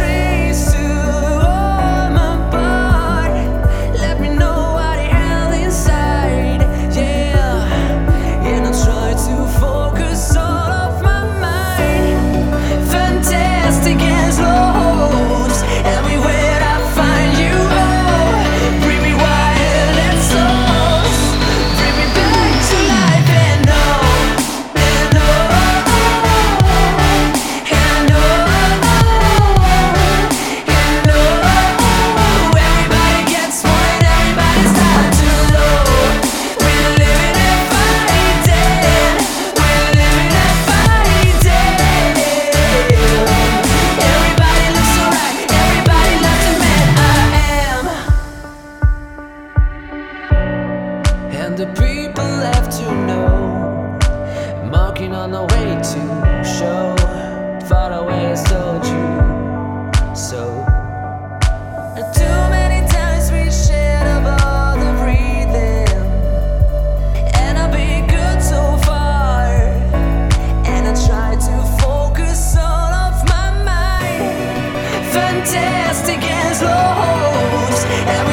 race to warm apart. Let me know what you have inside, yeah. And I try to focus all of my mind. Fantastic as loads, everywhere I find you. Oh, bring me wild and souls, bring me back to life and oh, and oh, and oh, everybody gets one, everybody's time to load. We're living and fighting, we're living and fighting. Everybody looks alright, everybody loves the man I am. And the people have to know, marking on the way to show. Far away has told you so. Too many times we shared about the breathing, and I've been good so far. And I try to focus all of my mind. Fantastic as loads.